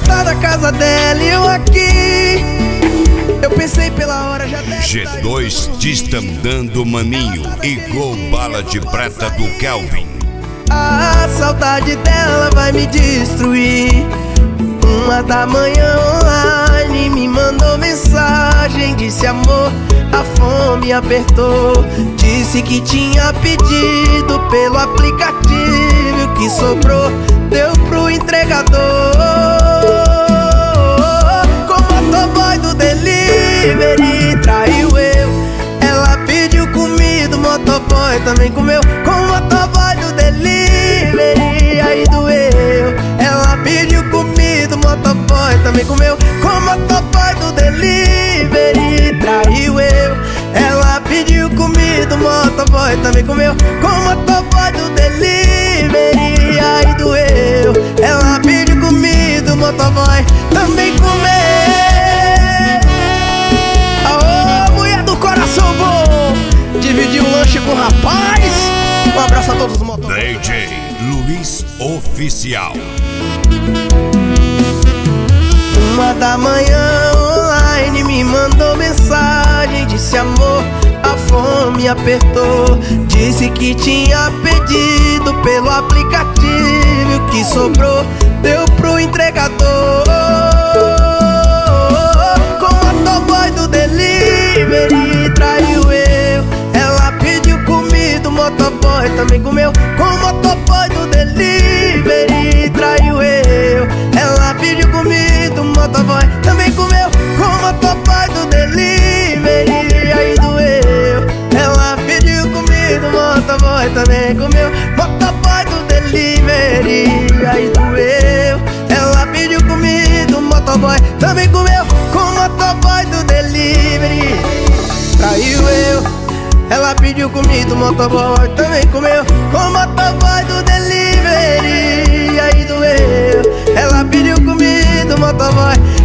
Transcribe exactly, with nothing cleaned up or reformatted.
voltar da casa dela e eu aqui. Eu pensei pela hora já deve G dois Destandando Maninho e Gol Bala de Prata do Kelvin. A saudade dela vai me destruir. Uma da manhã online me mandou mensagem, disse amor, a fome apertou. Disse que tinha pedido pelo aplicativo e o que sobrou deu pro entregador. Com o motoboy do delivery traiu eu. Ela pediu comida, o motoboy também comeu. Com o motoboy do delivery aí doeu. Ela pediu comida, o motoboy também comeu. Com o motoboy do delivery traiu eu. Ela pediu comida, o motoboy também comeu. Com o motoboy do delivery aí doeu. Ela pediu comida, o motoboy também comeu. Aô, mulher do coração bom, dividiu o lanche com o rapaz. Um abraço a todos os motoboys. D J Luiz Oficial. Uma da manhã online me mandou mensagem, disse amor, a fome apertou. Disse que tinha pedido pelo aplicativo e o que sobrou deu pro entregador. Com o motoboy do delivery traiu eu. Ela pediu comida, o motoboy também comeu. Com o motoboy do delivery traiu eu. Ela pediu comida, o motoboy também comeu. Com o motoboy do delivery aí doeu. Ela pediu comida, o motoboy também comeu. Motoboy do delivery aí doeu. Ela pediu comida, o motoboy também comeu. Com o motoboy do delivery traiu eu. Ela pediu comida, o motoboy também comeu. Com o motoboy do delivery aí doeu. Ela pediu comida, o motoboy